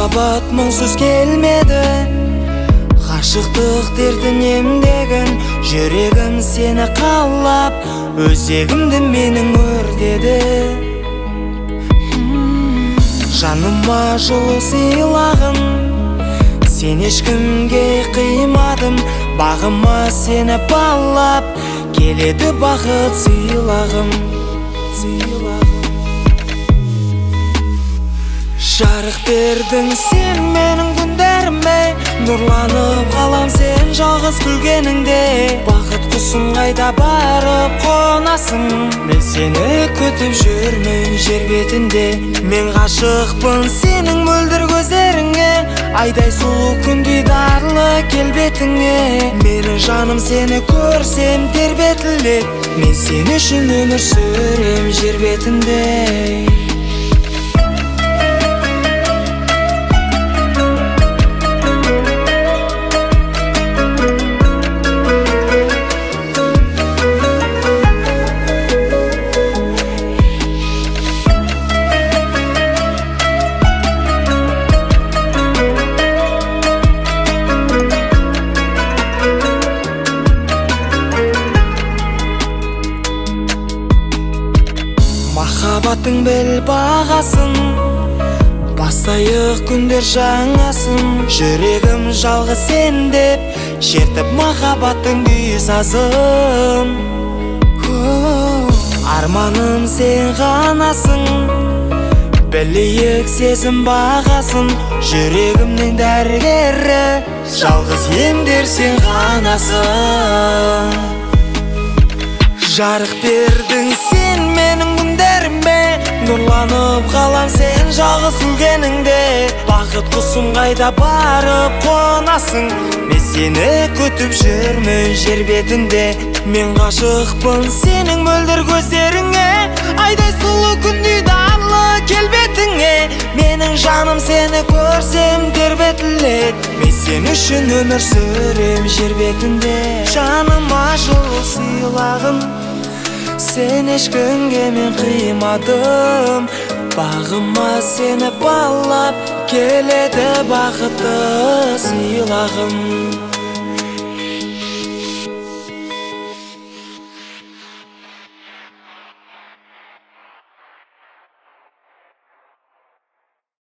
махаббат мұңсыз келмеді, ғашықтық дертін емдеген жүрегім сені қалап, өзегімді менің өртеді. Жаныма жылу сыйлағын сен ешкімге қимадым, бағыма сені балап, келеді бақыт сыйлағым. Жарық бердің сен менің күндеріме, нұрланып қалам сен жалғыз күлгеніңде. Бақыт құсым қайда барып қонасың, мен сені күтіп жүрмін жер бетінде. Мен ғашықпын сенің мөлдір көздеріңе, айдай сұлу күндей дарлы келбетіңе. Менің жаным сені көрсем тербетіледі, мен сен үшін өмір сүрем жер бетінде. Махаббаттың бел бағасын, бастайық күндер жаңасын. Жүрегім жалғыз сен деп шертіп махаббаттың күй сазын. Арманым сен ғанасың, білейік сезім бағасын. Жүрегімнің дәрігері, жалғыз емдер сен ғанасың. Жарық бердің сен менің күндеріме, нұрланып қалам сен жалғыз күлгеніңде. Бақыт құсым қайда барып қонасың, мен сені күтіп жүрмін жер бетінде. Мен ғашықпын сенің мөлдір көздеріңе, айдай сұлу күндей дарлы келбетіңе. Менің жаным сені көрсем тербетіледі, мен сен үшін өмір сүрем жер бетінде. Жаныма жылу сыйлағын сен ешкімге мен қимадым, бағыма сені балап, келеді бақытты сыйлағым.